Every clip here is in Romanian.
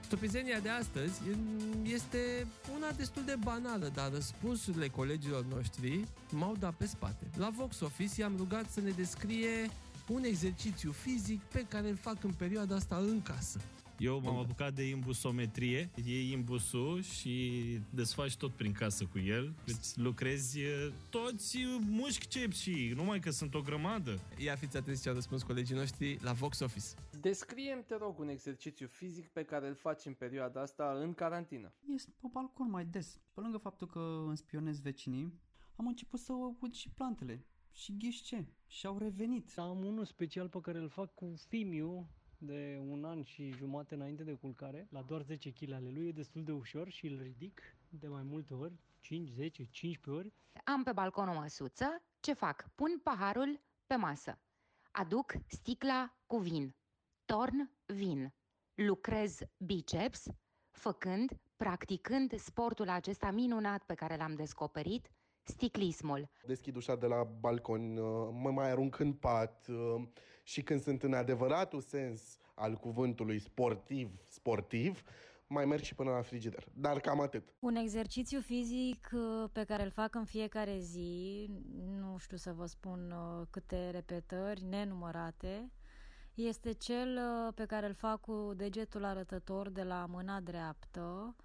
Stopizenia de astăzi este una destul de banală, dar răspunsurile colegilor noștri m-au dat pe spate. La Vox Office i-am rugat să ne descrie un exercițiu fizic pe care îl fac în perioada asta în casă. Eu m-am apucat de imbusometrie. Iei imbusul și desfaci tot prin casă cu el. Îți lucrezi toți mușchi numai că sunt o grămadă. Ia fiți atenți ce au răspuns colegii noștri la Vox Office. Descrie-mi, te rog, un exercițiu fizic pe care îl faci în perioada asta în carantină. Ies pe balcon mai des. Pe lângă faptul că îmi spionez vecinii, am început să ud și plantele. Și ghiși ce? Și-au revenit. Am unul special pe care îl fac cu Fimiu de 1 an și jumate înainte de culcare, la doar 10 kg ale lui, e destul de ușor și îl ridic de mai multe ori, 5, 10, 15 ori. Am pe balcon o măsuță, ce fac? Pun paharul pe masă, aduc sticla cu vin, torn vin, lucrez biceps, practicând sportul acesta minunat pe care l-am descoperit, ciclismul. Deschid ușa de la balcon, mă mai arunc în pat și când sunt în adevăratul sens al cuvântului sportiv, mai merg și până la frigider. Dar cam atât. Un exercițiu fizic pe care îl fac în fiecare zi, nu știu să vă spun câte repetări, nenumărate, este cel pe care îl fac cu degetul arătător de la mâna dreaptă.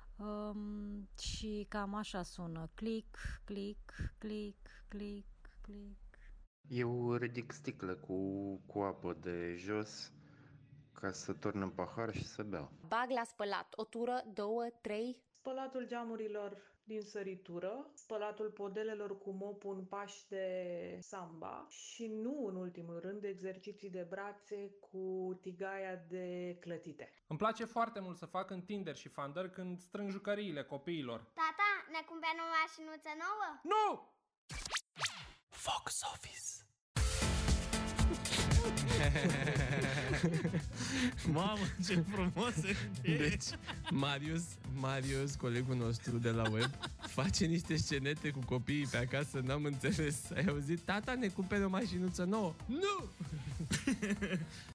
Și cam așa sună: click, click, click, click, click. Eu ridic sticle cu apă de jos ca să torn în pahar și să beau. Bag la spălat o tură, 2, 3. Spălatul geamurilor din săritură, spălatul podelelor cu mopul în pași de samba și nu în ultimul rând exerciții de brațe cu tigaia de clătite. Îmi place foarte mult să fac întinderi și fandări când strâng jucăriile copiilor. Tata, ne cumperi o mașinuță nouă? Nu! Vox Office. Mamă, ce frumos e! Deci, Marius, colegul nostru de la web, face niște scenete cu copiii pe acasă, n-am înțeles. Ai auzit? Tata, ne cumperi o mașinuță nouă? Nu!